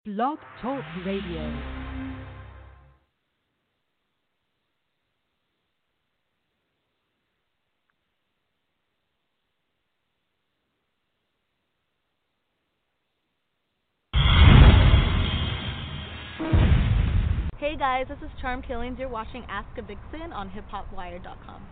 Blog Talk Radio. Hey guys, this is Charm Killings. You're watching Ask a Vixen on hiphopwire.com.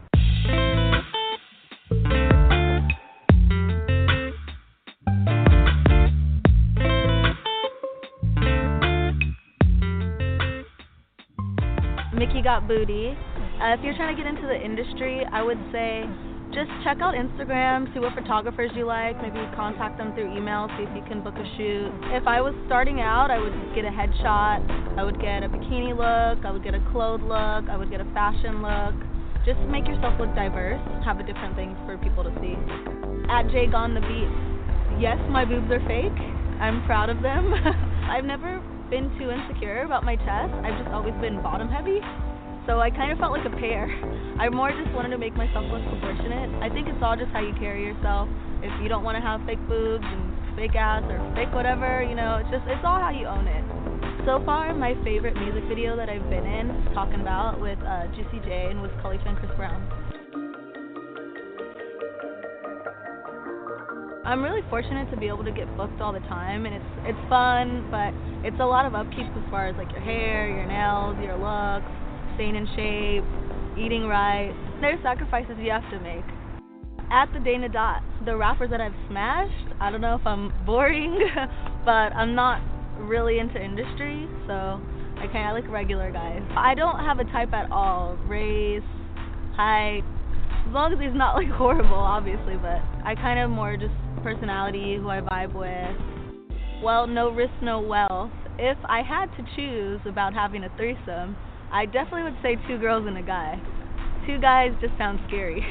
Mickey Got Booty. If you're trying to get into the industry, I would say just check out Instagram, see what photographers you like, maybe contact them through email, see if you can book a shoot. If I was starting out, I would get a headshot, I would get a bikini look, I would get a clothed look, I would get a fashion look. Just make yourself look diverse, have a different things for people to see. At Jay Gone the Beat. Yes, my boobs are fake. I'm proud of them. I've never been too insecure about my chest. I've just always been bottom heavy. So I kind of felt like a pear. I more just wanted to make myself look proportionate. I think it's all just how you carry yourself. If you don't want to have fake boobs and fake ass or fake whatever, it's all how you own it. So far, my favorite music video that I've been in, talking about with Juicy J and with Khalifa and Chris Brown. I'm really fortunate to be able to get booked all the time, and it's fun, but it's a lot of upkeep as far as like your hair, your nails, your looks, staying in shape, eating right. There's sacrifices you have to make. At the Dana Dot, the rappers that I've smashed, I don't know if I'm boring, but I'm not really into industry, so I kind of like regular guys. I don't have a type at all, race, height, as long as he's not like horrible, obviously, but I kind of more just personality, who I vibe with. Well, no risk, no wealth. If I had to choose about having a threesome, I definitely would say 2 girls and a guy. 2 guys just sounds scary.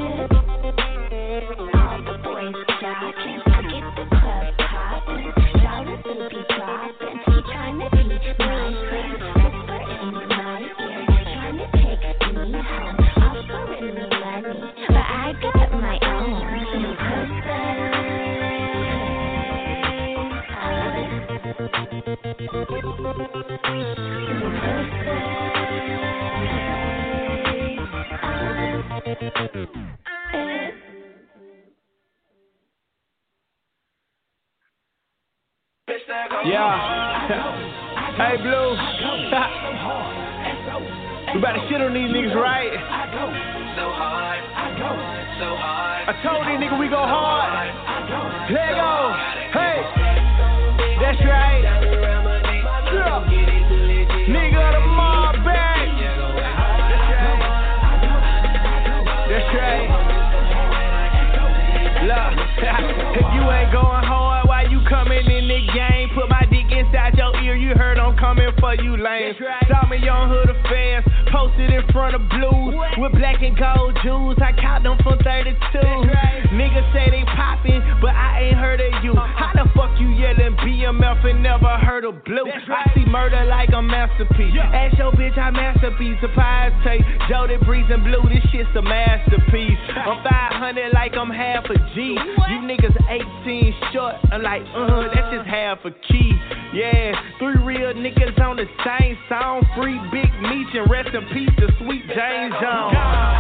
All the boys jocking, I get the club popping, dollars will be dropping. He tryna be my friend, whisper in my ear, tryna take me home, offering me money, but I got my own. Yeah. Hey, Blue. We about to shit on these niggas, right? I told these niggas we go hard. Let go. Hey. That's right. Yeah. Nigga, the mob back. That's right. Look, if you ain't going hard, why you coming in the game? Put my dick inside your ear, you heard I'm coming for you, lame. Saw me on Hood Affairs, posted in front of Blues with black and gold jewels. I caught them from 32. Niggas say they poppin', but I ain't heard of you. How the fuck you yellin' BMF and never heard of Blue? I see murder like a masterpiece. Ask your bitch I masterpiece. Surprise tape, Jody Breeze and Blue, this shit's a masterpiece. I'm 500 like I'm half a G. You niggas 18 short, I'm like, that's just half a key. Yeah, 3 real niggas on the same song. Free Big Meech and rest in peace to Sweet James Jones.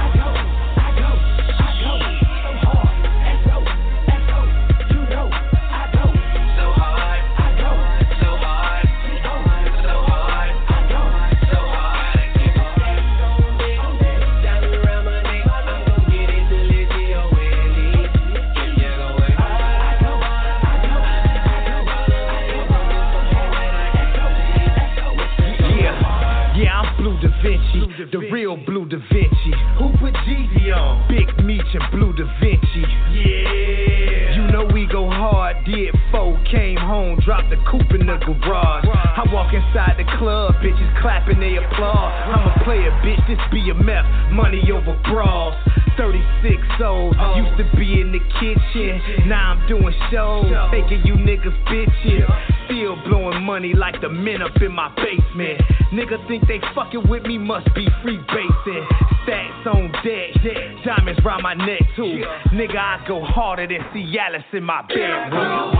The real Blue Da Vinci. Who put Jeezy on? Big Meech and Blue Da Vinci. Yeah. You know we go hard. Did 4, came home, dropped the coupe in the garage. I walk inside the club, bitches clapping, they applaud. I'm a player, bitch, this BMF, money over bras. 36 old, used to be in the kitchen. Now I'm doing shows, making you niggas bitches. Still blowing money like the men up in my basement. Nigga think they fucking with me, must be free basing. Stacks on deck, diamonds round my neck too. Nigga, I go harder than Cialis in my bedroom.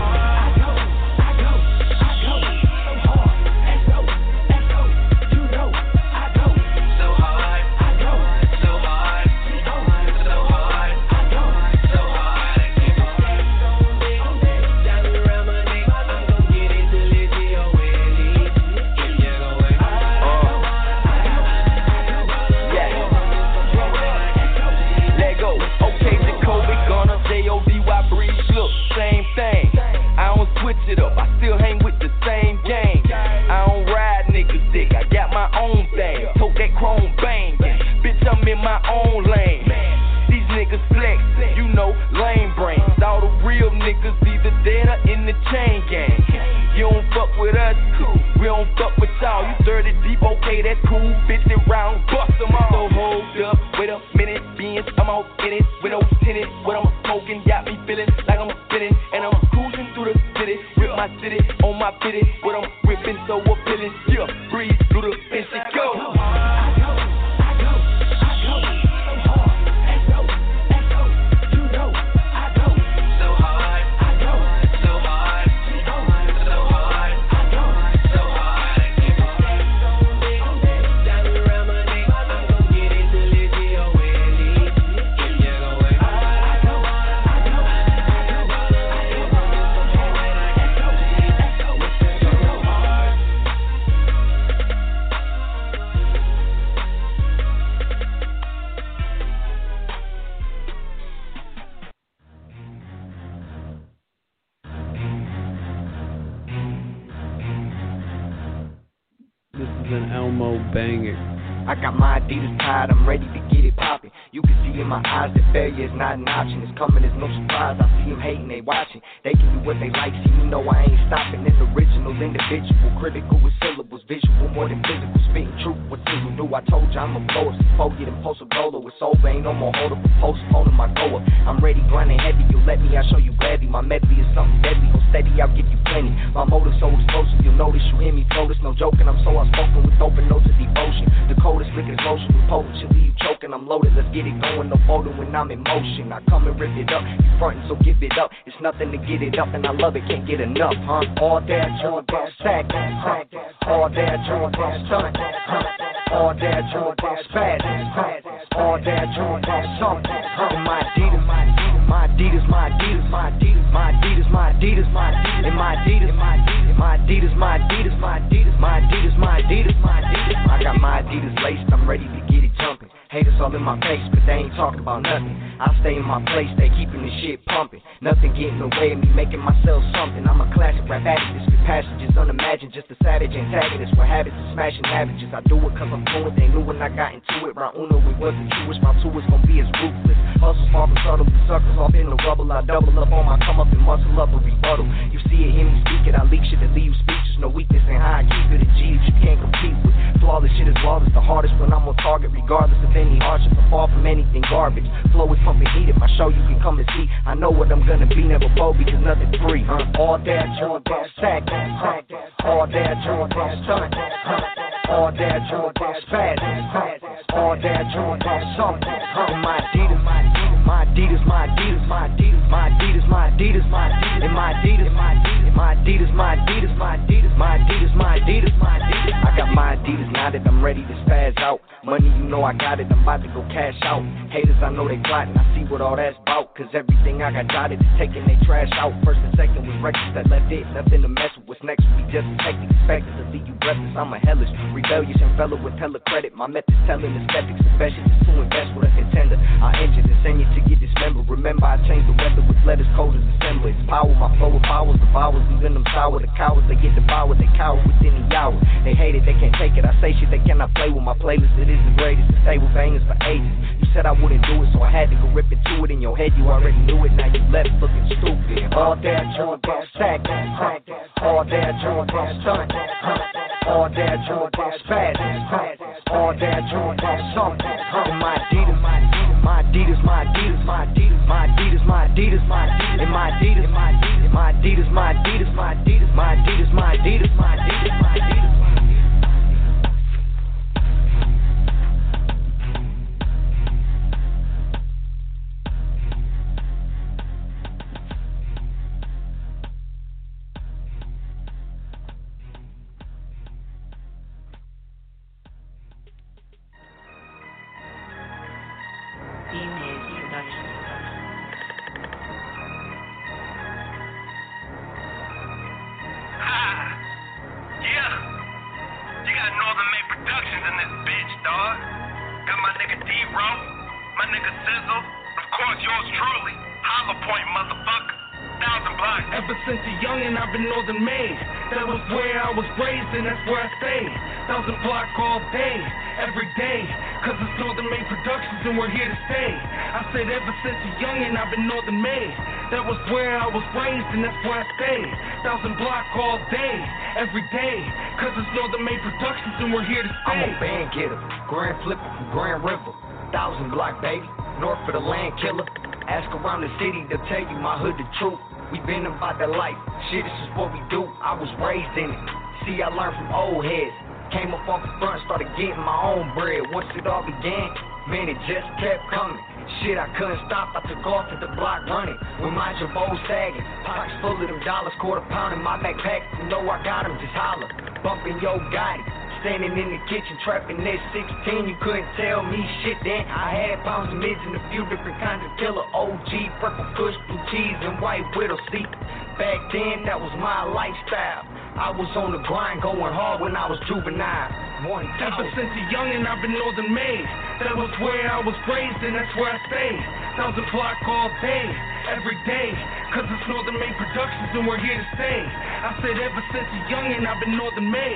I got my Adidas tied, I'm ready to get it poppin'. You can see in my eyes that failure is not an option. It's coming as no surprise, I see them hating, they watching. They can do what they like, see you know I ain't stopping. An original individual, critical with syllables. visual more than physical. Speaking truth, what people do. I told you I'm a blower. Before getting postal goal, it's over. Ain't no more hold up or postponing my goal up. I'm ready, grinding heavy. You let me, I'll show you gladly. My medley is something deadly. Hold steady, I'll give you plenty. My motor's so explosive, you'll notice you hear me flow. This no joking. I'm so outspoken with open notes of devotion. The coldest liquor's lotion with potent. She'll leave you choking. I'm loaded. Let's get it going. No folding when I'm in motion. I come and rip it up. You frontin', so give it up. It's nothing to get it up, and I love it. Can't get enough, huh? All day I join that sack, huh? All day I join that stunt, huh? All day I join that spaz, huh? All day I join that something, huh? My Adidas, my Adidas, my Adidas, my Adidas, my Adidas, my Adidas, my Adidas, and my Adidas, my Adidas, my Adidas, my Adidas, my Adidas, my Adidas, my Adidas. I got my Adidas laced. I'm ready to get it jumping. Haters all in my face, but they ain't talking about nothing. I stay in my place, they keeping this shit pumping. Nothing getting away of me, making myself something. I'm a classic rap addict, this with passages unimagined. Just a savage antagonist with habits of smashing averages. I do it cause I'm fluent, they knew when I got into it. Round uno, it wasn't truest, round two is gonna be as ruthless. Hustle's far from subtle, the suckers off in the rubble. I double up on my come up and muscle up a rebuttal. You see it, hear me speak it, I leak shit that leave you speechless. No weakness in how I keep it a G that you can't compete with. Flawless shit is flawless, the hardest when I'm on target, regardless of any hardship or fall from anything garbage. Flow is pumping heat at my show, you can come and see. I know what I'm gonna be, never fold because nothing's free, huh? All day I join that sack, huh? All day I join that stunt, huh? All day I join that spaz, huh? All day I join that something, huh? My Adidas, my Adidas, my Adidas, my Adidas, my Adidas, my Adidas, my Adidas, and my Adidas, my Adidas, my Adidas, my Adidas, my Adidas, my Adidas, my Adidas. I got my Adidas now that I'm ready to spaz out. Money, you know I got it, I'm about to go cash out. Haters, I know they plotting, I see what all that's about. Cause everything I got dotted is taking they trash out. First and second was reckless, that left it, nothing to mess with. What's next will be just hectic, expected to leave you breathless. I'm a hellish, rebellious, and fellow with hella credit. My method's telling the skeptics, the best is to invest with a contender. I engine and send you to get dismembered. Remember, I changed the weather with letters cold as assembly. It's power, my flow with powers, the vowels, leaving them sour. The cowards, they get devoured, they cower within the hour. They hate it, they can't take it. I say shit they cannot play with my playlist. It is the greatest to stay with bangers for ages. You said I wouldn't do it, so I had to go rip into it. In your head, you already knew it. Now you left looking stupid. All day I join that sack, huh? All day I join that stunt, huh? All day I join that spaz, huh? All day I join that something, huh? My Adidas, my Adidas, my Adidas, my Adidas, my Adidas, my Adidas, my Adidas, and my Adidas, my Adidas, my Adidas, my Adidas, my Adidas, my Adidas, my Adidas, my Adidas. And that's where I stay. 1000 block all day, every day. Cause it's Northern Made Productions and we're here to stay. I'm a band getter, grand flipper from Grand River. 1000 block, baby, north of the land killer. Ask around the city, they'll tell you my hood the truth. We been about that life, shit, this is what we do. I was raised in it, see I learned from old heads. Came up off the front, started getting my own bread. Once it all began, man, it just kept coming. Shit, I couldn't stop, I took off at the block running. With my jabot sagging, pockets full of them dollars, quarter pound in my backpack. You know I got them, just holler. Bumping Yo Gotti, standing in the kitchen, trapping that 16. You couldn't tell me shit then. I had pounds of mids and a few different kinds of killer. OG, purple kush, blue cheese, and white widow. See, back then, that was my lifestyle. I was on the grind, going hard when I was juvenile. Ever since a youngin', I've been Northern Made. That was where I was raised, and that's where I stayed. 1000 block all day, every day. Cause it's Northern Made Productions, and we're here to stay. I said ever since a youngin', I've been Northern Made.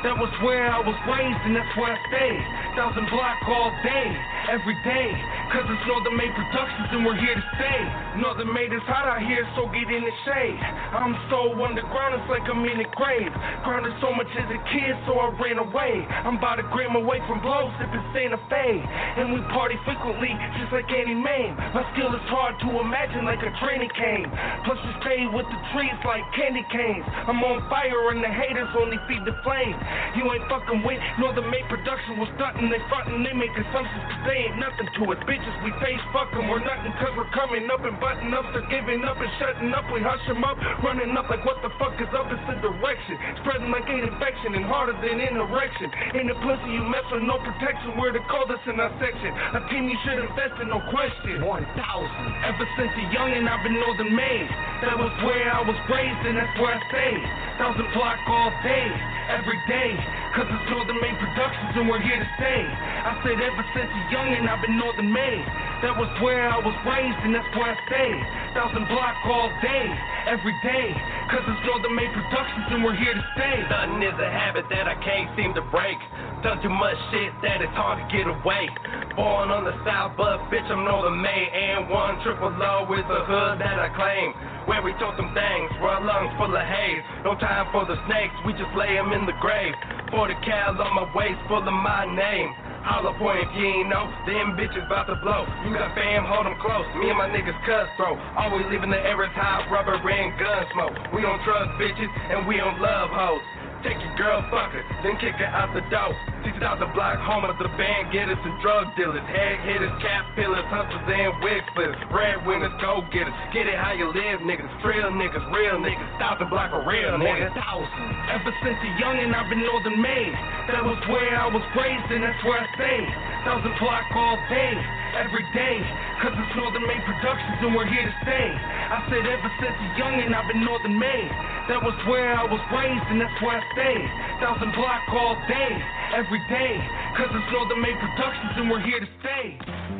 That was where I was raised and that's where I stay. 1000 block all day, every day. Cause it's Northern Made Productions and we're here to stay. Northern Made is hot out here, so get in the shade. I'm so underground, it's like I'm in a grave. Grounded so much as a kid, so I ran away. I'm about a gram away from blow, sipping Santa Fe. And we party frequently, just like Annie Mae. My skill is hard to imagine, like a training cane. Plus we stay with the trees like candy canes. I'm on fire and the haters only feed the flame. You ain't fucking with Northern Made Production was stunting, they frontin', they make assumptions cause they ain't nothing to it. Bitches, we face fucking, we're nothing cause we're coming up and button up. They're giving up and shutting up, we hush them up, running up like what the fuck is up, it's the direction. Spreading like an infection and harder than an erection. In the pussy you mess with no protection, we're the coldest in our section. A team you should invest in, no question. 1,000. Ever since a youngin' I've been Northern Made. That was where I was raised and that's where I stay. 1000 block all day, every day. Cause it's Northern Made Productions and we're here to stay. I said ever since a youngin' I've been Northern Made. That was where I was raised and that's where I stay. 1000 block all day, every day. Cause it's Northern Made Productions and we're here to stay. Nothing is a habit that I can't seem to break. Done too much shit that it's hard to get away. Born on the south, but bitch I'm Northern Made. And 1 triple O is the hood that I claim. Where we told them things, where our lungs full of haze. No time for the snakes, we just lay them in the grave. 40 cal on my waist, full of my name. Holla point if you ain't know, them bitches about to blow. You got fam, hold them close, me and my niggas cutthroat. Always leaving the areas high, rubber and gun smoke. We don't trust bitches, and we don't love hoes. Take your girl, fuck her, then kick her out the door. 6,000 block home of the band getters and drug dealers, head hitters, cap pillars, hustlers and wig splitters, breadwinners, go getters. Get it how you live, niggas. Real niggas, 1,000 block a real nigga. 1,000. Ever since a youngin' I've been Northern Made. That was where I was raised and that's where I stay. 1000 block all day, every day. Cause it's Northern Made Productions and we're here to stay. I said ever since a youngin' I've been Northern Made. That was where I was raised and that's where I stay. 1000 block all day, every day. Cause it's Northern Made Productions and we're here to stay.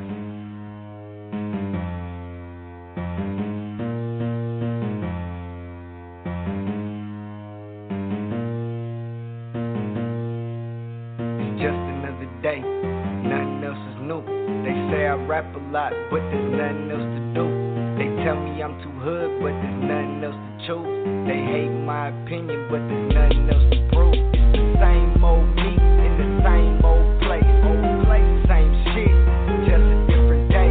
It's just another day, nothing else is new. They say I rap a lot, but there's nothing else to do. They tell me I'm too hood, but there's nothing else to choose. They hate my opinion, but there's nothing else to prove. It's the same old me in the same old place. Same shit, just a different day.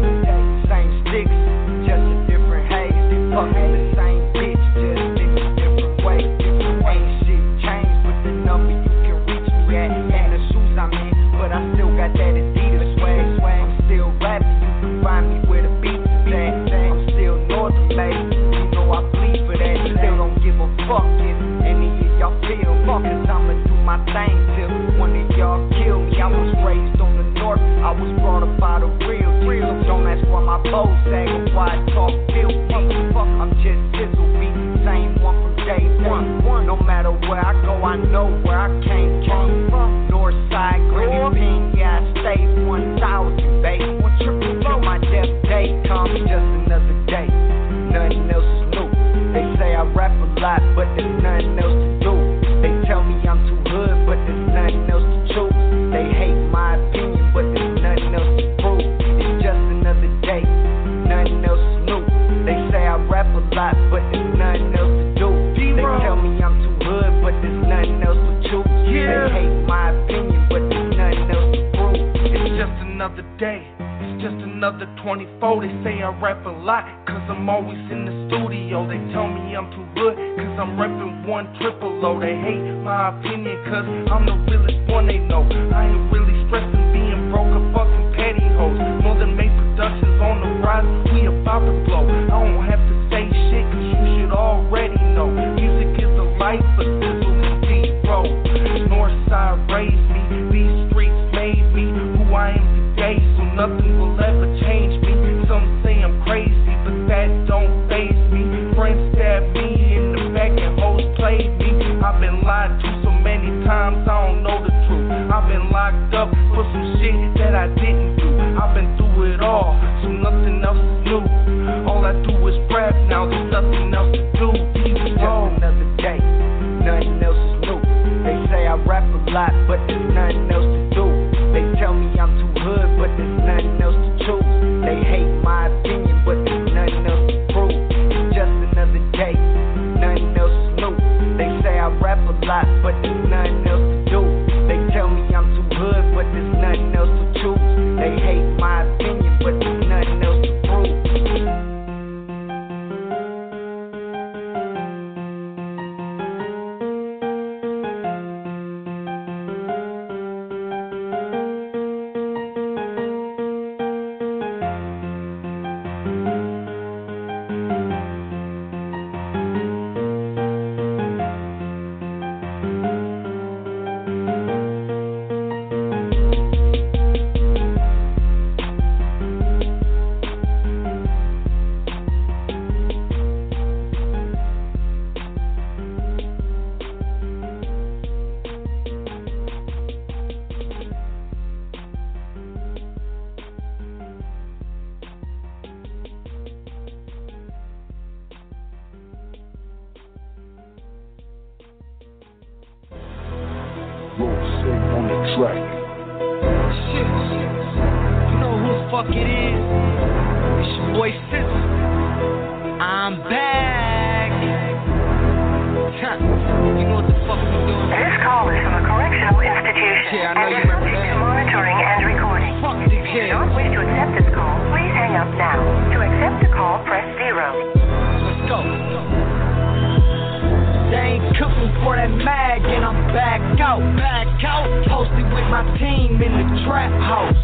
Same sticks, just a different haze. Fucking the same bitch, just in a different way. Ain't shit changed with the number you can reach me at and the shoes I'm in, but I still got that Adidas swag. I'm still rapping, you can find me where the beat is at. I'm still Northern Made, you know I bleed for that. Still don't give a fuck if any of y'all feel me, cause I'ma do my thing till one of y'all kill me. I was raised on the north, I was brought up by the real deal. Don't ask why my bow sag or why I talk filthy. I'm just Sizzle beat, same one from day one. No matter where I go, I know where I came from. North side, Granny Pin, yeah, I stayed 1,000, baby. Till my death day comes, just another day. Nothing else is new. They say I rap a lot, but there's nothing else to do. They tell me I'm too hood, but there's nothing else to choose. They hate my opinion, but there's nothing else to prove. It's just another day, nothing else is new. They say I rap a lot, but there's nothing else to do. They tell me I'm too hood, but there's nothing else to choose. They hate my opinion, but there's nothing else to prove. It's just another day. It's just another 24. They say I rap a lot, cause I'm always in the studio. They tell me I'm too good, cause I'm reppin' 1 triple O. They hate my opinion, cause I'm the realest one they know. I ain't really stressing being broke or fucking petty hoes. Northern Made Productions on the rise, we about to blow. I don't have to say shit, cause you should already know. Music is the life, but Sizzle is zero. Northside raised me, these streets made me who I am today, so nothing will ever change me. Some say I'm crazy, but that don't faze me. Friends stab me in the back and hoes played me. I've been lied to so many times, I don't know the truth. I've been locked up for some shit that I didn't do. I've been through it all, so nothing else is new. All I do is rap now, there's nothing else to do. It's just another day, nothing else is new. They say I rap on the track. Shit. You know who the fuck it is? It's your boy Sizzle. I'm back. You know what the fuck we doing? This call is from a correctional institution. Yeah, I know you remember that. Monitoring and recording. Fuck the If you don't wish to accept this call, please hang up now. To accept the call, press 0. Let's go. They ain't cooking for that mag, and I'm back out. Posted with my team in the trap house.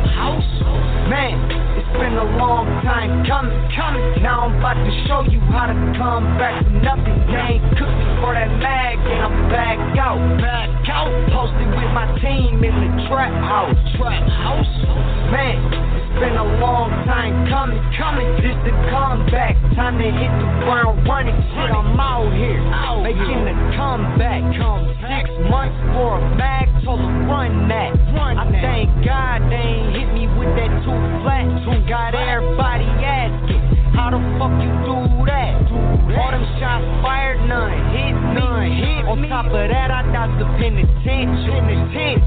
Man, it's been a long time coming. Now I'm about to show you how to come back from nothing. They ain't cooking for that mag, and I'm back out. Posted with my team in the trap house. Man, it's been a long time coming. This the comeback, time to hit the ground running. Shit, I'm out here, making a comeback. 6 months for a mag, told them run that. I thank God they ain't hit me with that too flat. Got everybody asking, how the fuck you do that? All them shots fired, none hit me. On top of that, I got the penitentiary.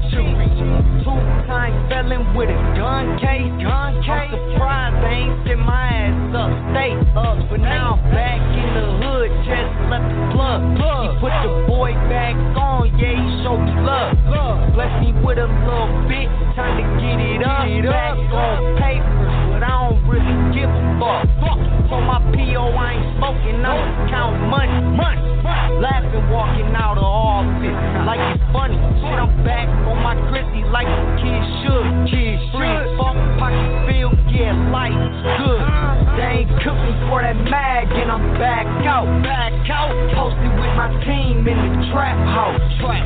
2-time felon with a gun case. I'm surprised they ain't sent my ass up state. But now I'm back in the hood, just left the plug. He put the boy back on, yeah, he showed me love. Bless me with a little bit, time to get it up. Back on paper, but I don't really give a fuck. For my P.O. I ain't smoking, I'm just counting money. Laughing, walking out of office like it's funny. Shit, I'm back on my Chrissy like the kids should. Free fuck, pocket feel, yeah, life good. They ain't cooking for that mag, and I'm back out. Posted with my team in the trap house.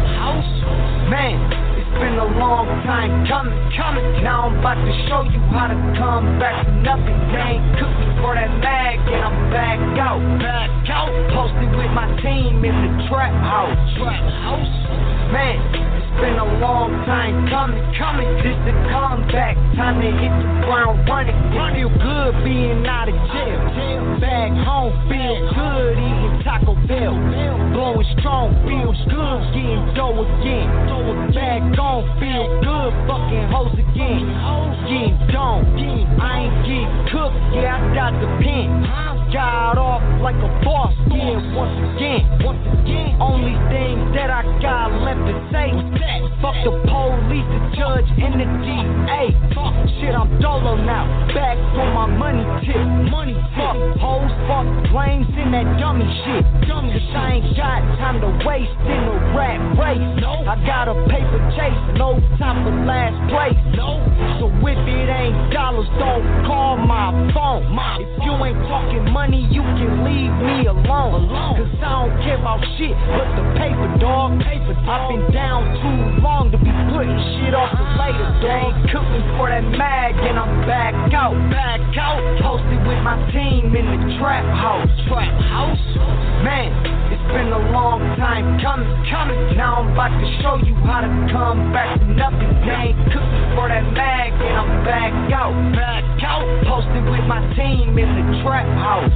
Man, it's been a long time coming. Now I'm about to show you how to come back from nothing. They ain't cooking for that mag, and I'm back out. Posted with my team in the trap house. Man, it's been a long time coming. This the comeback, time to hit the ground running. Feel good being out of jail. Back home, feel good eating Taco Bell. Blowing strong, feels good getting dough again. Back on, feel good fucking hoes again. Getting done, I ain't getting cooked, yeah, I got the pen. Got off like a boss, yeah, once again. Only thing that I got left to say, fuck the police, the judge, and the DA. Shit, I'm dolo now, back on my money tip. Fuck hoes, fuck flames, and that dummy shit. Cause I ain't got time to waste in a rat race. I got a paper chase, no time for last place. So if it ain't dollars, don't call my phone. If you ain't talking money, you can leave me alone. Cause I don't care about shit but the paper, dog. I've been down too long to be putting shit off the later. They ain't cooking for that mag, and I'm back out. Posted with my team in the trap house. Man, it's been a long time coming. Now I'm about to show you how to come back from nothing. They ain't cooking for that mag, and I'm back out. Posted with my team in the trap house.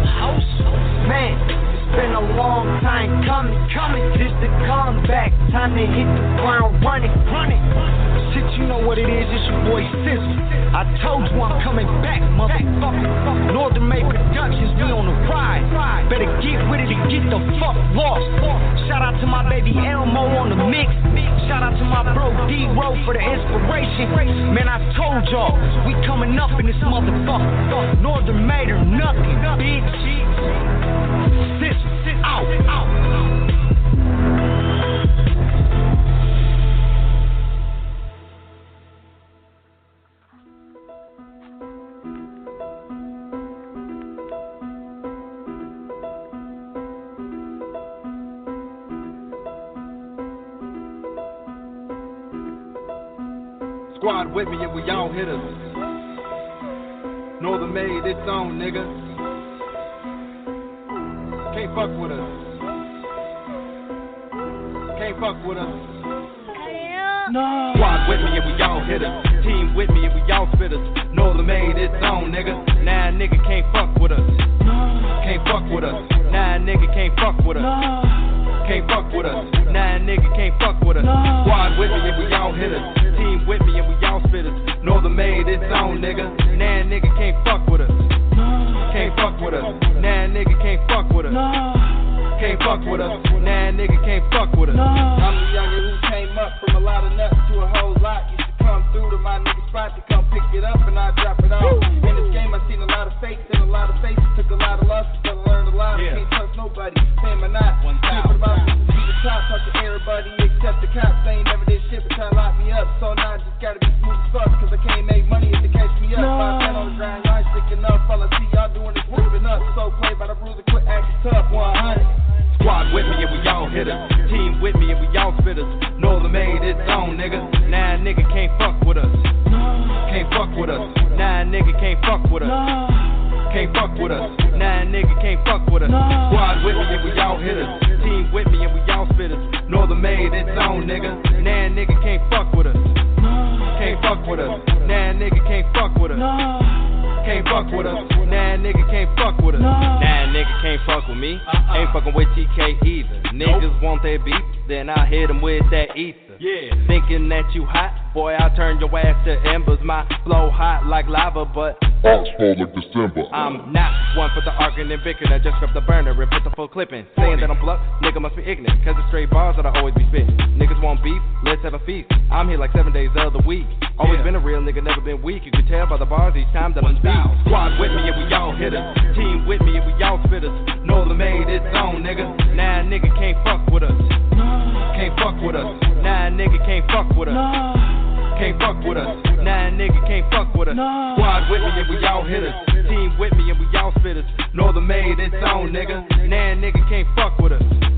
Man, it's been a long time coming. This the comeback, time to hit the ground running. Shit, you know what it is, it's your boy Sizzle. I told you I'm coming back, motherfucker. Northern Made Productions, we on the ride. Better get with it and get the fuck lost. Shout out to my baby Elmo on the mix. Shout out to my bro D-Ro for the inspiration. Man, I told y'all, we coming up in this motherfucker. Northern Made or nothing, bitch. Sizzle, out. Squad with me and we all hit us. Northern Made, it's on, nigga. Can't fuck with us. Can't fuck with us. No. Squad with me and we all hit us. Team with me and we all spit us. Northern Made, it's on, nigga. Nah, nigga can't fuck with us. Can't fuck with us. Nah, nigga can't fuck with us. can't fuck with us. Nah, nigga can't fuck with us. Squad with me and we all hit us. Team with me and we all spit us. Northern made its own, nigga. Nah, nigga can't fuck with us. Can't fuck with us. Nah, nigga can't fuck with us. Can't fuck with us. Nah, nigga can't fuck with us. I'm the youngin' who came up from a lot of nuts to a whole lot. Used to come through to my nigga spot to come pick it up and I drop it off. In this game I seen a lot of fakes and a lot of faces. Took a lot of losses, but I learned a lot. I can't trust nobody, saying my not. Sleeping about to be the top, talk to everybody except the cops. They ain't never did shit but try to lock me up. So now I just gotta be smooth as fuck, cause I can't make money if they catch me up. My man on the ground, y'all ain't sticking up. All I see y'all doing is moving up. So play by the rules and quit acting tough. 100. Squad with me and we all hit us. Team with me and we all spit us. Northern made its own, nigga. Nah, nigga can't fuck with us. Can't fuck with us. Nah, nigga can't fuck with us. Can't fuck with us. Nah, nigga can't fuck with us. Squad with me and we all hit us. Team with me and we all spit us. Northern made its own, nigga. Nah, nigga can't fuck with us. Can't fuck with us. Nah, nigga can't fuck with us. Can't fuck with us. Nah, nigga can't fuck with us. Nah, nigga can't fuck with me. Ain't fucking with TK either. Niggas want that beef, then I hit them with that ether. Yeah. Thinking that you hot, boy, I'll turn your ass to embers. My flow hot like lava, but Oxford like December. I'm not one for the arguing and bickering. I just grab the burner and put the full clip in. Saying that I'm blunt, nigga must be ignorant. Cause it's straight bars that I always be spitting. Niggas want beef, let's have a feast. I'm here like 7 days of the week. Always been a real nigga, never been weak. You can tell by the bars each time that I'm speak. Squad with me and we all hit us. Team with me and we all spit us. Northern made its own, nigga. Nah, nigga can't fuck with us. Can't fuck with us. Nah, nigga can't fuck with us. Can't fuck with us. Nah, nigga can't fuck with us. Squad with me and we all hit us. Team with me and we all spit us. Northern made its own, nigga. Nah, nigga can't fuck with us.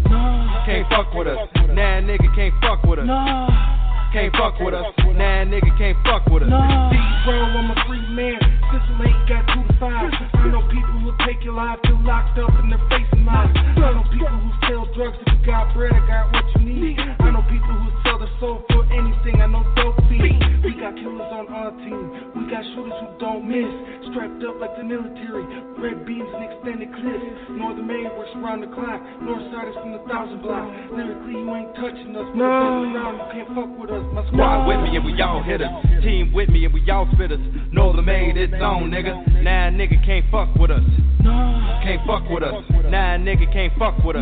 Can't fuck with us. Nah, nigga can't fuck with us. Can't fuck with us. Nah, nigga can't fuck with us. D-Bro, I'm a free man. Sizzle ain't got 2 to 5. I know people who take your life, feel locked up and they're facing life. I know people who sell drugs. If you got bread, I got what you need. I know people who sell their soul for anything. I know dope fiends. We got killers on our team. We got shooters who don't miss. Strapped up like the military. Red beams and extended clips. Northern Maine works around the clock. North side is from the 1,000 block. Lyrically, you ain't touching us. Around, you can't fuck with us. My squad with me and we all hit us. Team with me and we all spit us. Northern made its own, nigga. Nah, nigga can't fuck with us. Can't fuck with us. Nah, nigga can't fuck with us.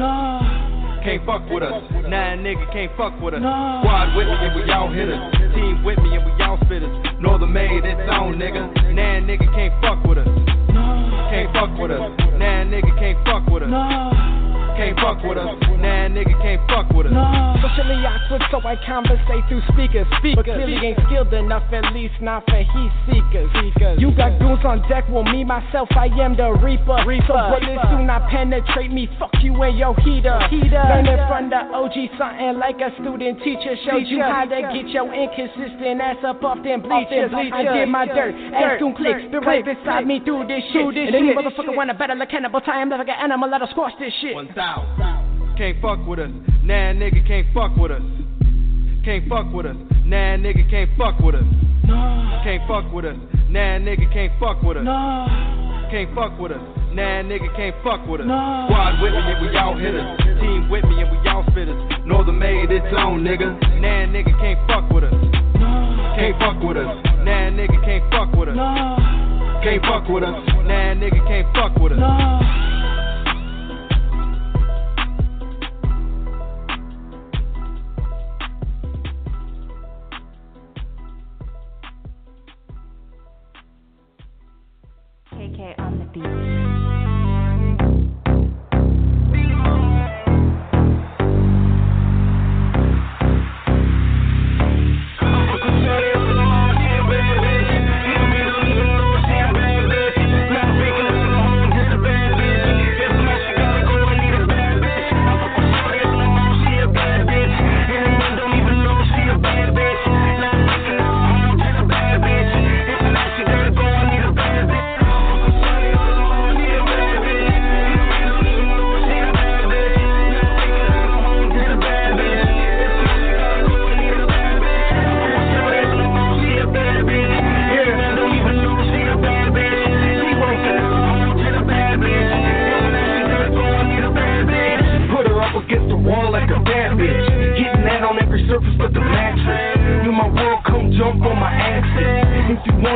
Can't fuck with us. Nah, nigga can't fuck with us. Squad with me and we all hit us. Team with me and we all spit us. Northern made its own, nigga. Nah, nigga can't fuck with us. Can't fuck with us. Nah, nigga can't fuck with us. Can't fuck with us. Nah, nigga can't fuck with us. Socially awkward, so I conversate through speakers. But clearly ain't skilled enough, at least not for heat seekers. You got goons on deck, well me, myself, I am the Reaper. So bullets do not penetrate me, fuck you and your heater. Learning from the OG, something like a student teacher. Showed you how to get your inconsistent ass up off them bleachers. I did my dirt, ass soon click. Been right beside me through this shit. And any motherfucker wanna battle a cannibal, tie him like an animal, let us squash this shit. Can't fuck with us. Nah, nigga can't fuck with us. Can't fuck with us. Nah, nigga can't fuck with us. Can't fuck with us. Nah, nigga can't fuck with us. Can't fuck with us. Nah, nigga can't fuck with us. Squad with me and we all hit us. Team with me and we all spit us. Northern made its own, nigga. Nah, nigga can't fuck with us. Can't fuck with us. Nah, nigga can't fuck with us. Can't fuck with us. Nah, nigga can't fuck with us. KK on the beat. Matter of fact,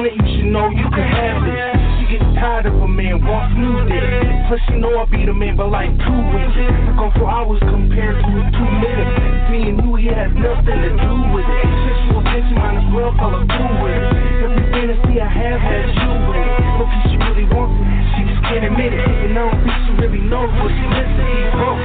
want it, you should know you can have it. She getting tired of a man, wants new dick. Plus she know I beat a man for like 2 weeks. Gone 4 hours compared to 2 minutes. Me and you, he has nothing to do with it. Sexual tension, might as well color through with it. Every fantasy I have has you with it. Look, she really wants it, she just can't admit it. And I don't think she really knows what she missing. He's broke.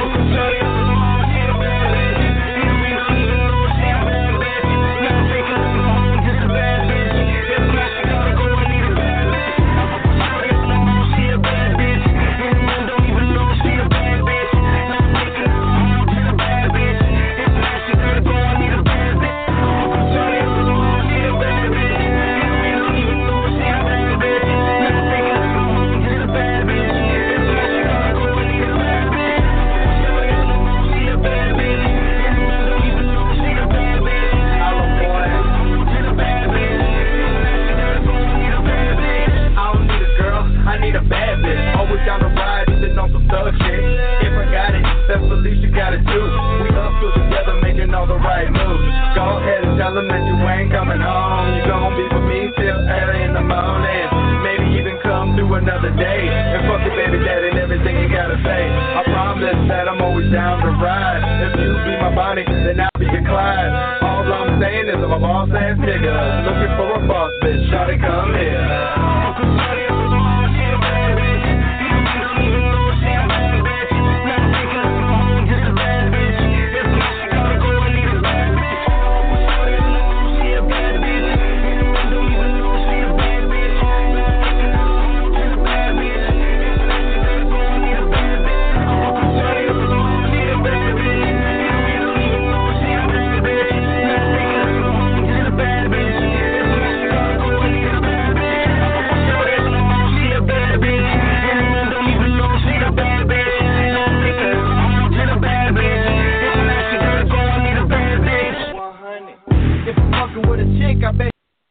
Down the ride, even on some thug shit. If I got it, that's the least you gotta do. We hustle together, making all the right moves. Go ahead and tell them that you ain't coming home. You gon' be with me till early in the morning. Maybe even come through another day. And fuck your baby daddy and everything you gotta say. I promise that I'm always down to ride. If you be my Bonnie, then I'll be your Clyde. All I'm saying is I'm a boss ass nigga looking for a boss bitch. Shawty, come here. I bet.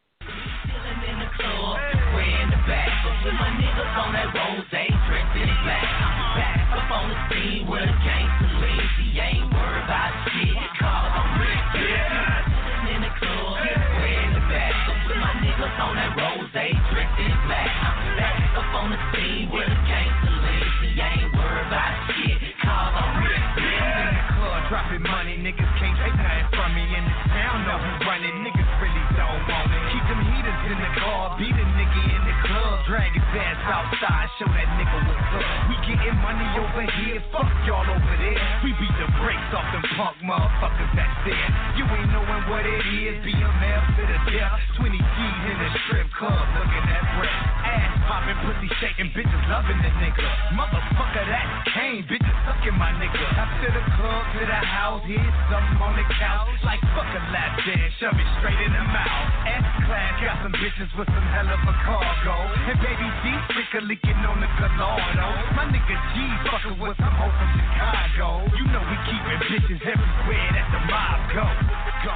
Dropping money, niggas can't take nothing from me in this town. No, we running, niggas really don't want it. Keep them heaters in the car, beat a nigga in the club, drag his ass outside, show that nigga what's up. We getting money over here, fuck y'all over there. We beat the brakes off them punk motherfuckers that's there. You ain't knowing what it is, BMF to the death. 20 G's in the strip club, looking at breath. Ass popping, pussy shaking, bitches loving the nigga. Motherfucker, that's Kane, bitches sucking my nigga. After the club to the house, here's something on the couch. Like fuck a lap dance, shove it straight in the mouth. S-Class got some bitches with some hell of a cargo. And baby G freaking leaking on the Gallardo. My nigga G fucking with some hoes from Chicago. You know we keepin' bitches everywhere that the mob go. Go,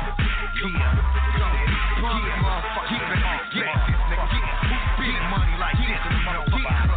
motherfucker, keep it on, big money like this, motherfucker.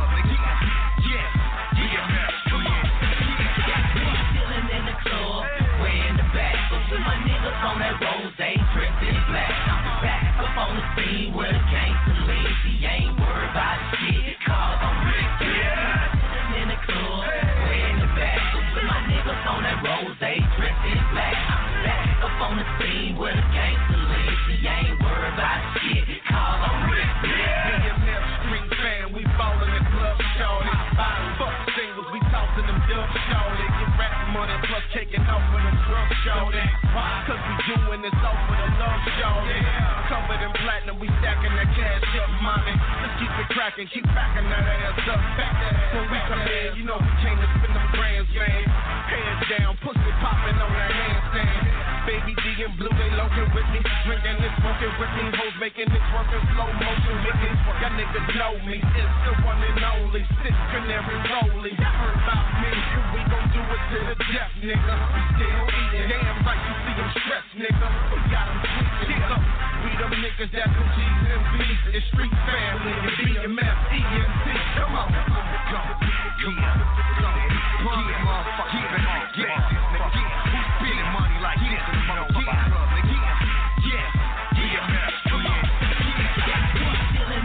On that rose, dripped in black. I'm back up on the scene where the gangsta lives. He ain't worried about shit, cause I'm rich. Sitting in the club, way in the back. With my niggas on that rose, dripped in black. I'm back up on the scene where the gangsta lives. He ain't worried about shit, cause I'm rich. BMF street fan, we ballin' the club, shorty. Fuck singles, we tossin' them dubs, shorty. Get rap money plus taking off with them drugs, shorty. Cause we doing this all for the love, shorty. Covered in platinum, we stacking that cash up, mommy. Let's keep it crackin', keep backing that ass up. When we come in, you know we came to spend them grands, man. Hands down, pussy poppin' on that handstand. Baby D and Blue, they lokin' with me. Drinking and smoking with me. Hoes making it workin' slow motion with me. Y'all niggas know me, it's the one and only. Six canary rolling. Heard about me, cause we gon' do it to the death, nigga. We still eatin'. Damn right, you see them stressed, nigga. We got them sweet, nigga. We them niggas that do G's and B's. It's street family and BMF, EMC. Come on. Go. Motherfucker. Keep it on. Who's spending money like this in the motherfucking club, nigga? Yeah. BMF.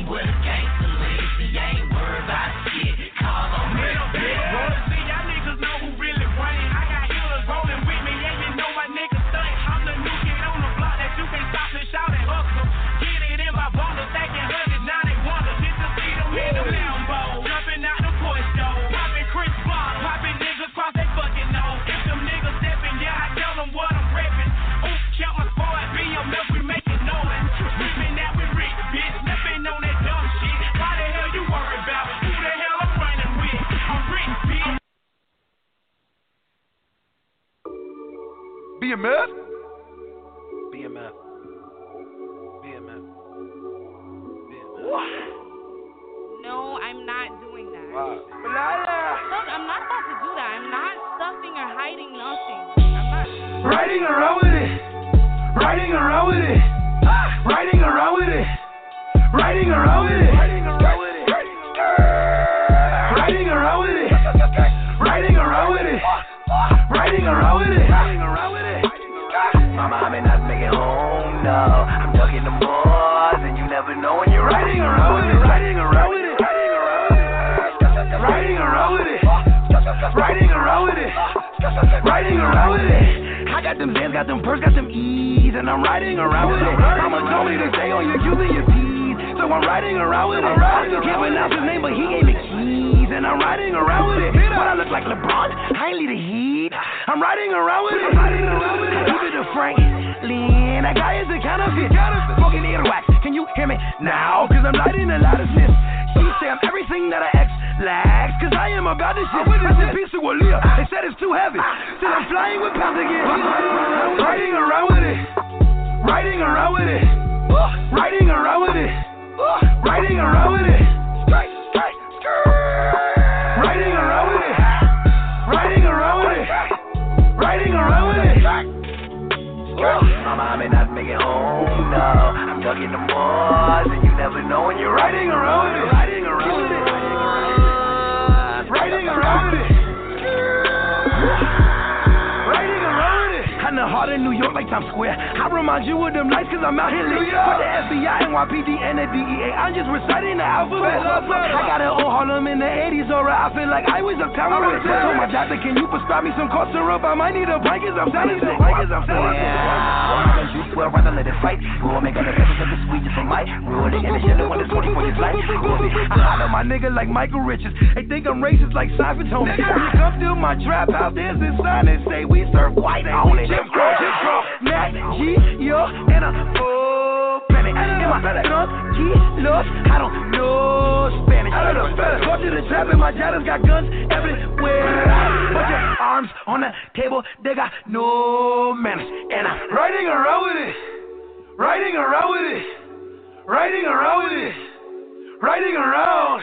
with a gangster legs. He ain't worried about shit. Call on Rick. See, y'all niggas know who really running. I got healers rolling with me, and you know my niggas stunt. I'm the new kid on the block that you can't stop and shout and hustle. Get it in my bundle, stacking hundreds, now they wonder. Get to see them in the Lambo, jumping out the Porsche door, popping Chris Bob, popping niggas cross they fucking nose. If them niggas stepping, yeah, I tell them what I'm repping. Ooh, count my squad, BMF, we making noise. Screaming that we rich, bitch, slipping on that dumb shit. Why the hell you worry about? Who the hell I'm running with? I'm rich, bitch. BMF? BMF. No, I'm not doing that. Wow. Look, I'm not about to do that. I'm not stuffing or hiding nothing. I'm not. Riding around with it. Riding around with it. Riding around with it. Riding around with it. Riding around with it. Riding around with it. Riding around with it. Riding around with it. Riding around with it. Mama, I may not make it home, no. I'm ducking the boys, and you never know when you're riding around with it. Riding around with it. Riding around with it. Riding around with it. Riding around with it. I got them Zans, got them perks, got them E's, and I'm riding around with it. Mama told me to stay on your Q's and your P's, so I'm riding around with it. Can't pronounce his name, but he gave me keys, and I'm riding around with it. When I look like LeBron, I ain't lead the heat. I'm riding around with it. Keep it to Franklin. That guy is a counterfeit. Smoking earwax. Can you hear me now? Cause I'm lighting a lot of shit. She say I'm everything that I ex-lax. Cause I am about this shit. Rest in peace to Aaliyah. They said it's too heavy. Still I'm flying with pounds again. Riding around with it. Riding around with it. Riding around with it. Riding around with it. Riding around with it. Riding around with it. Riding around with it. Mama, I may not make it home, no. I'm ducking the boys, and you never know when you're riding around with it. Riding around with it. Riding around with it. Riding around with it. I'm the heart of New York like Times Square. I remind you of them nights cause I'm out here lit. For the FBI, NYPD, and the DEA. I'm just reciting the alphabet. I got it on Harlem in the 80s, alright. I feel like I was uptown with it. I told my doctor, can you prescribe me some cough syrup? I might need a break cause I'm sounding sick. You swear rather let it fight. We'll make all the best of the sweet just a mic. Rule it in the shit when it's 24 years life. I holler my nigga like Michael Richards. They think I'm racist like Cypher Tony. When you come through my trap house, there's this sign that say we serve white only. Jim Crow, Mac, G, yo, and a panic. In my drunk, kilos, I don't know Spanish. Go to the trap and my jadders got guns everywhere. Put your arms on the table, they got no manners. And I'm riding around with it. Riding around with it. Riding around with it. Riding around.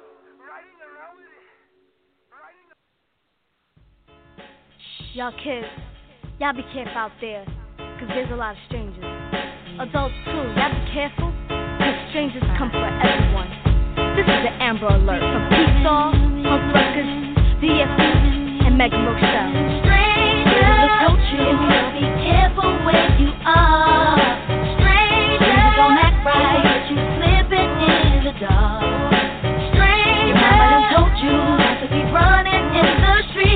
Y'all kids, y'all be careful out there, cause there's a lot of strangers. Adults too, y'all be careful, cause strangers come for everyone. This is the Amber Alert from P-Star, Punk Records, DFE, and Megan Rochelle. Strangers, be careful where you are. Strangers, don't act right, but you slipping in the dark. Strangers, your mama done told you not to be running in the street.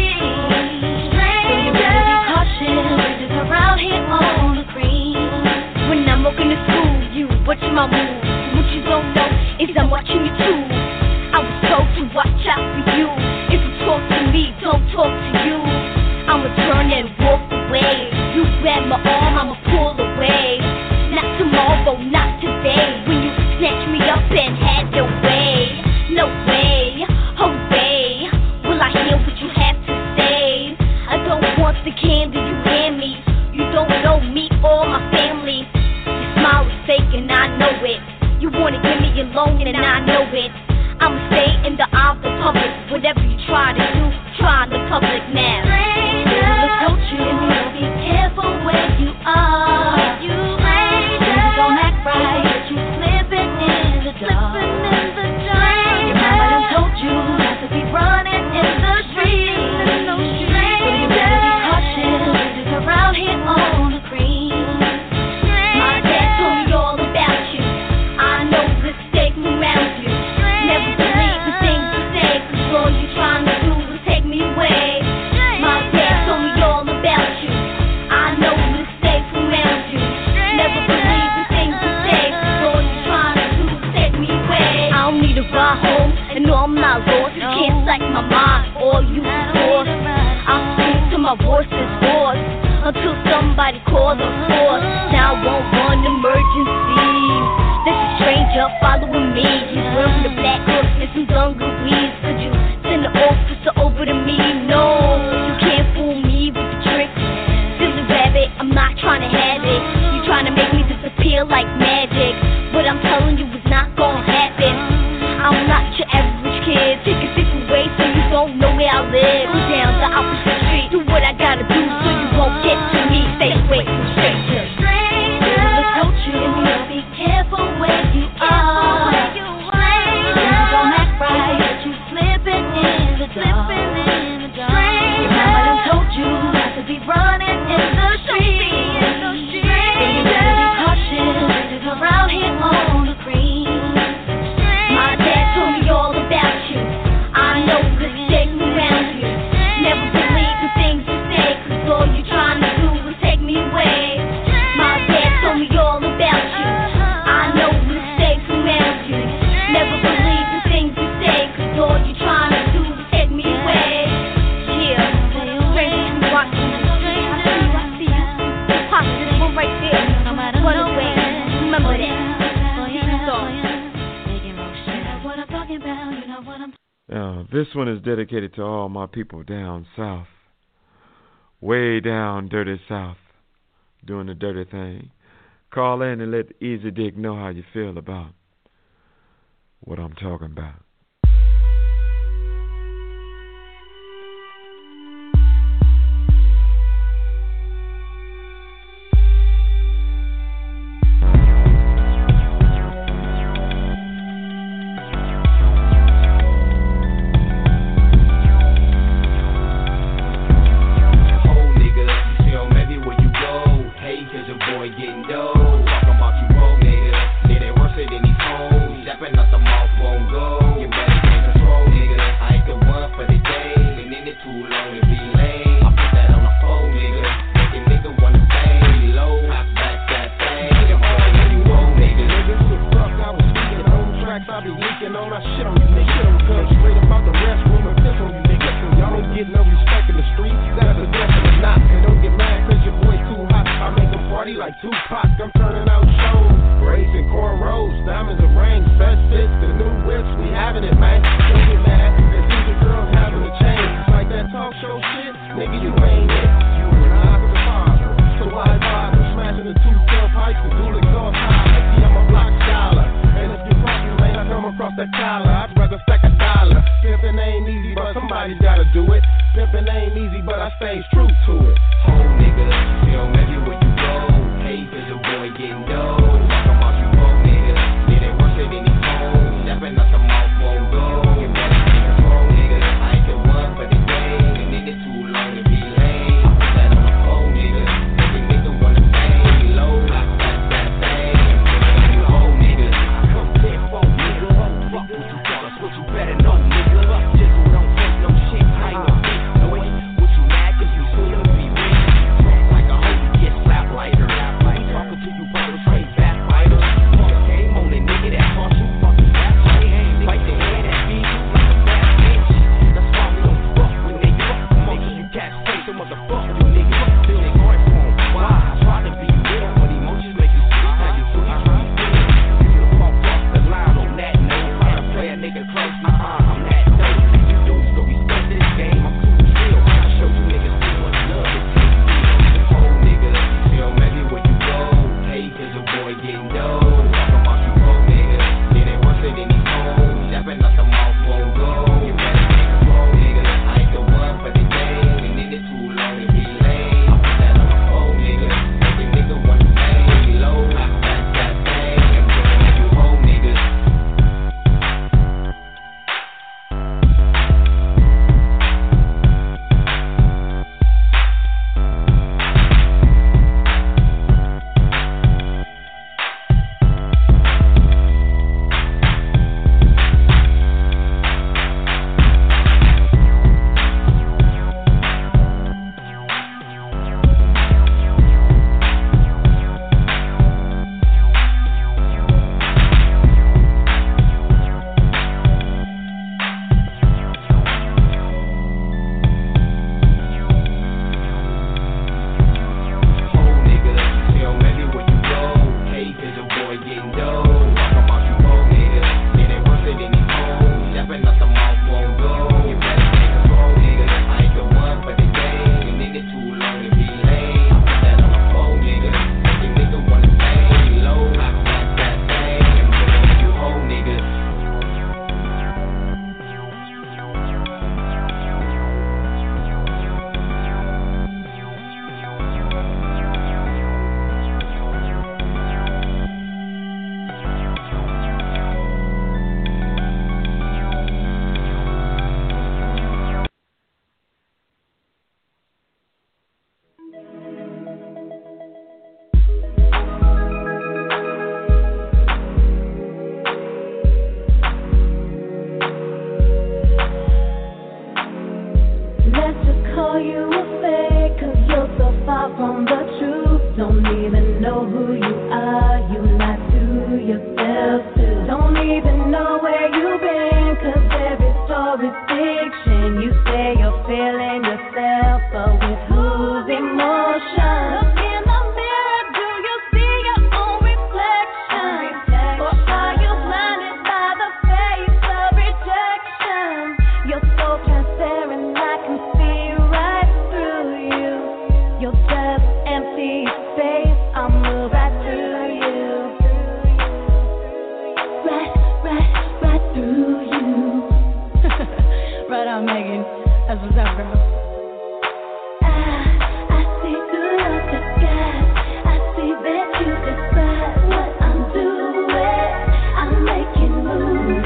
Around here on the cream. When I'm walking to school, you watching my moves. What you don't know is I'm watching you too. I was told to watch out for you. If you talk to me, don't talk to you. I'ma turn and walk away. You grab my arm, I'ma pull away. Not tomorrow, not today. When you snatch me up and had your way. No way, obey. Will I hear what you have to say? I don't want the candy you hand me. You don't know me or my family. Your smile is fake and I know it. You wanna give me alone and I know it. I'ma stay in the eye of the public. Whatever you try to do, try in the public now. Don't you be careful where you are. Strangers, don't act right, but you slipping in the dark. Your mama done told you not to be running in the street. Around here on the cream. My dad told me all about you. I know the stigma ride home. And no, I'm not lost. You can't psych my mind or use force. I sing till my voice is hoarse until somebody calls the force. 911 emergency. There's a stranger following me. He's wearing the black hood and some dungarees. Could you send the officer over to me? No, you can't fool me with the trick. Silly rabbit, I'm not trying to have it. You trying to make me disappear like magic, but I'm telling you it's not gonna happen. I'm not your average kid. Take a sip away so you don't know where I live. Go down the opposite street, do what I gotta do so you won't get to me. Stay away from strangers. Be careful where you are. Strangers don't act right, but you slipping in the dark. Your mama done told you not to be running in the street. You better be cautious around here on the green. My dad told me all about you. I know mistakes around you. Never believe the things you say, 'cause all you trying to do is take me away. My dad told me all about you. I know mistakes around you. Never believe the things you say, 'cause all you trying to do is take me away. Yeah, strangers who watch you. I see you. Pop this one right there. Run away. Remember that. This one is dedicated to all my people down south. Way down dirty south. Doing the dirty thing. Call in and let Easy Dick know how you feel about what I'm talking about. know where you've been, 'cause every story's fiction. You say you're feeling yourself, but with whose emotion? Look in the mirror, do you see your own reflection? Or are you blinded by the face of rejection? You're so transparent, I can see right through you. You're just empty space, I'll move right through you. Right through you. Right on, Megan. That's what's up, girl. I see through your disguise. I see that you despise what I'm doing. I'm making moves.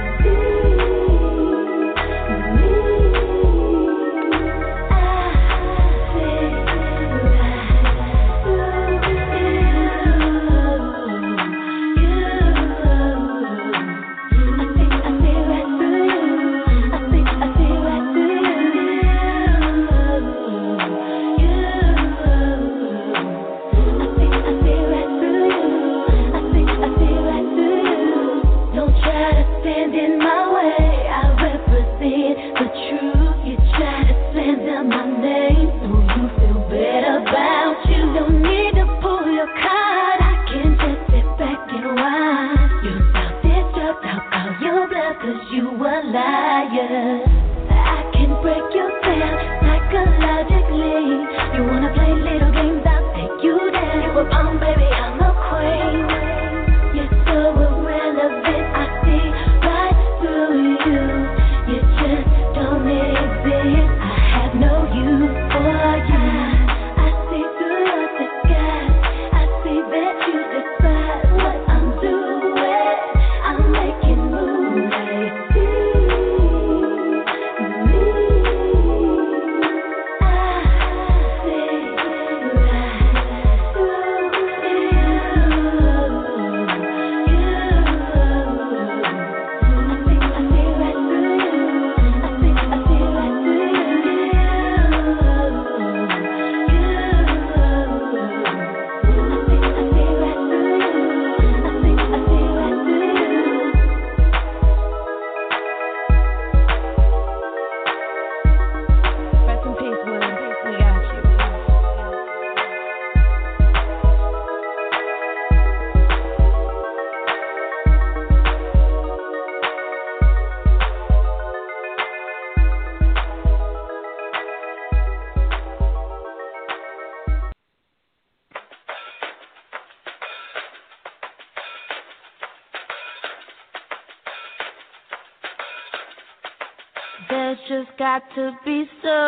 There's just got to be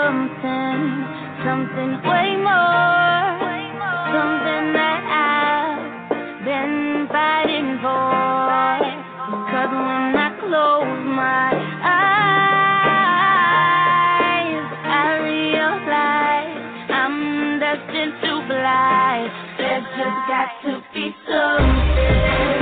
something way more, something that I've been fighting for. 'Cause when I close my eyes, I realize I'm destined to fly. There's just got to be something.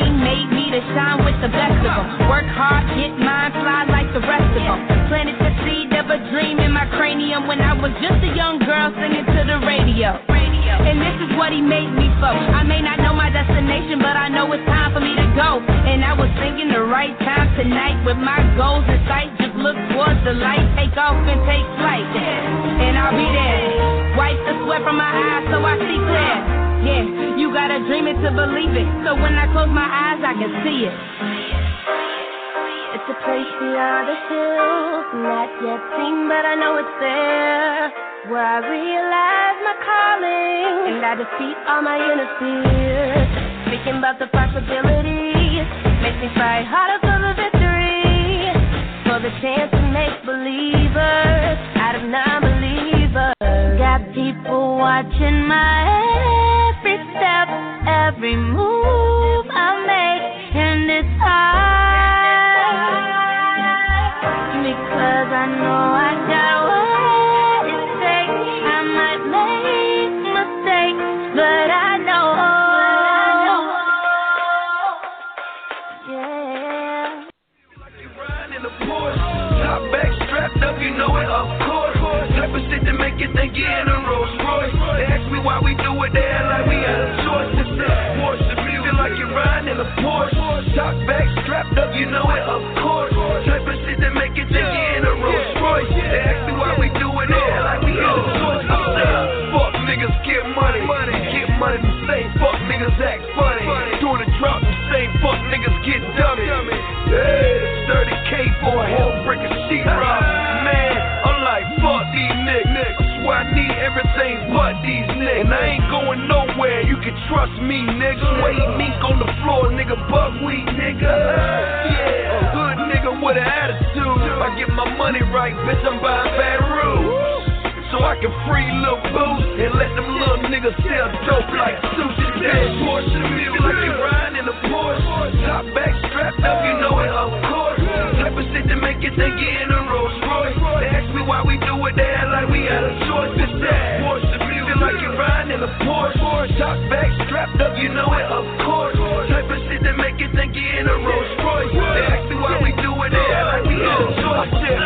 game made me to shine with the best of them. Work hard, get mine, fly like the rest of them. Planted the seed of a dream in my cranium when I was just a young girl singing to the radio. And this is what he made me for. I may not know my destination, but I know it's time for me to go. And I was thinking the right time tonight with my goals in sight. Just look towards the light, take off and take flight. And I'll be there. Wipe the sweat from my eyes so I see clear. Yeah, you gotta dream it to believe it. So when I close my eyes, I can see it. It's a place beyond the hills, not yet seen, but I know it's there. Where I realize my calling, and I defeat all my inner fears. Thinking about the possibilities makes me fight harder for the victory. For the chance to make believers out of non-believers. Got people watching my every step, every move I make, and it's hard because I know I got what it takes. I might make mistakes, but I know. Yeah. Top back strapped up, you know it, of course. Type of shit to make you think you're in a Rolls Royce. They ask me why we do it, they act like we had a choice. It's that Porsche, feel like you're riding in a Porsche. Top back strapped up, you know it, of course. Type of shit that make you think you're in a Rolls Royce. They ask me why we do it, they act like we had a choice. Fuck niggas, get money. Get money to say, fuck niggas act funny. Doing a drop to say, fuck niggas get dummy. Yeah, 30K for a hellbreaker sheetrock. Man, I'm like, fuck these niggas. I swear I need everything but these niggas. And I ain't going nowhere, you can trust me, nigga. Wait, mink on the floor, nigga, buckwheat, nigga. Yeah, good nigga with an attitude. If I get my money right, bitch, I'm buying Baton Rouge. So I can free little booze and let them little niggas sell dope like sushi. That Porsche, feel like you riding in a Porsche. Top back strapped up, you know it, of course. Type of shit to make you think you're in a Rolls Royce. They ask me why we do it, they act like we had a choice. It's that Porsche, feel like you riding in a Porsche. Top back strapped up, you know it, of course. Type of shit that make you think you're in a Rolls Royce. They ask me why we do it, they act like we had a choice. I said,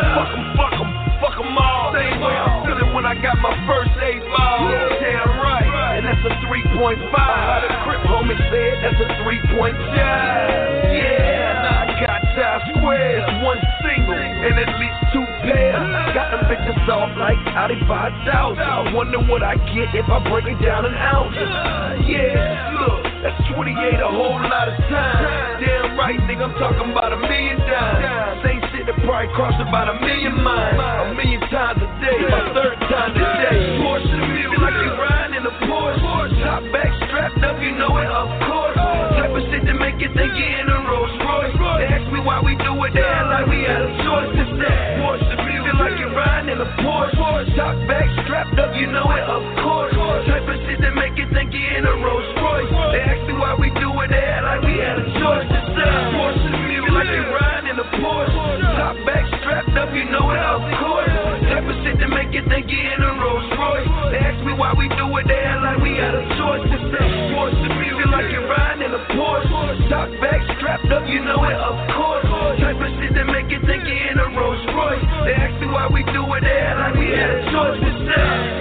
fuck 'em all. Same way I'm feeling when I got my first 8 ball. Damn right, and that's a 3.5. How the Crip homie said, that's a 3-point shot. Yeah, now I got Times Square. It's one single and at least 2 pairs. Got them bitches off like Audi 5000. I wonder what I get if I break it down in ounces. Yeah, look, that's 28 a whole lot of time. Damn right, nigga, I'm talking about $1 million. Same shit that probably cost about 1 million minds. 1 million times a day, my 3rd time today. Porsche, feel like you riding in a Porsche. Top back strapped up, you know it, of course. Type of shit that make you think you're in a Rolls Royce. They ask me why we do it, they act like we had a choice. It's that Porsche, feel like you riding in a Porsche. Top back strapped up, you know it, of course. Type of shit that make you think you're in a Rolls Royce. They ask me why we do it, they act like we had a choice. It's that Porsche, feel like you riding in a Porsche. Top back strapped up, you know it, of course. Type of shit that make you think you're in a Rolls Royce. They ask me why we do it, they act like we had a choice. It's that Porsche, feel like you're riding in a Porsche. Top back strapped up, you know it, of course. Type of shit that make you think you're in a Rolls Royce. They ask me why we do it, they act like we had a choice. It's that.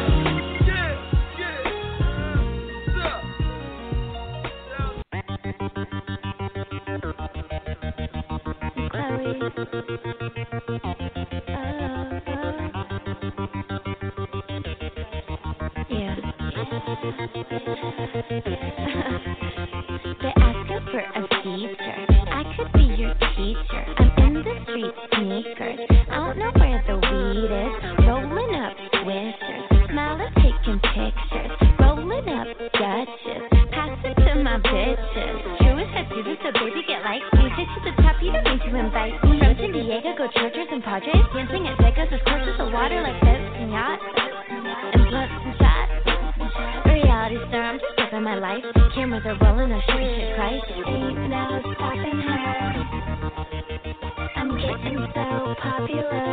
They're asking for a feature. I could be your teacher. I'm in the street sneakers. I don't know where the weed is. Rolling up swishers. Smiling, taking pictures. Rolling up Dutches. Pass it to my bitches. True as I do this, so baby get like me. Get to the top, you don't need to invite me. From San Diego, go Chargers and Padres. Dancing at Vegas, as courses of water like this and yachts. And blunts and shots. Reality star, I'm just living my life. Cameras are rolling, no shooting shit Christ. Ain't no stopping her. I'm getting so popular.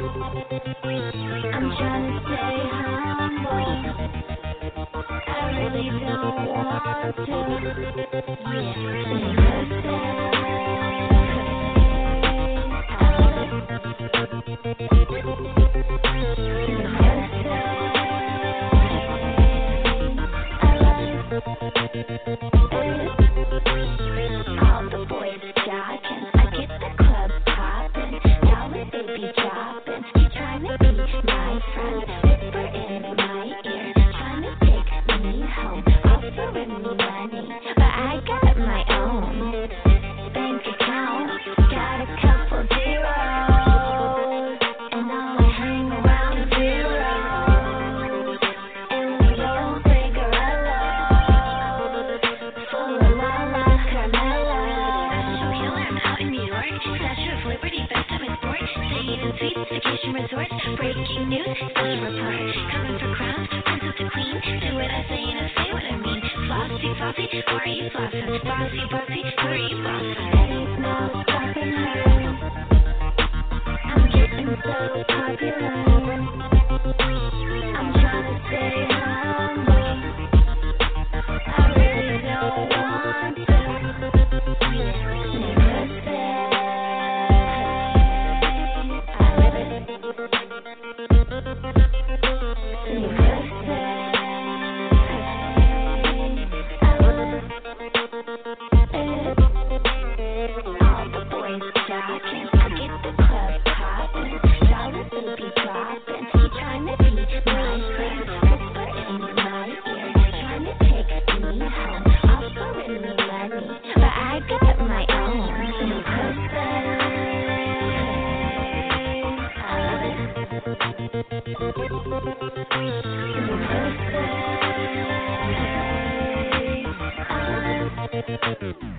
I'm trying to stay humble. I really don't want to. Yeah. bossy, bossy, 3 bossy. Ain't no stopping her. I'm getting so popular. I'm trying to stay humble. I really don't want to. Niggas say I live it. Niggas say I live it. All the boys jocking, I get the club poppin'. Dollars will be dropping. He tryna be my friend, whisper in my ear, tryna take me home, offering me money, but I got my own. Niggas say I love it. Niggas say I love it.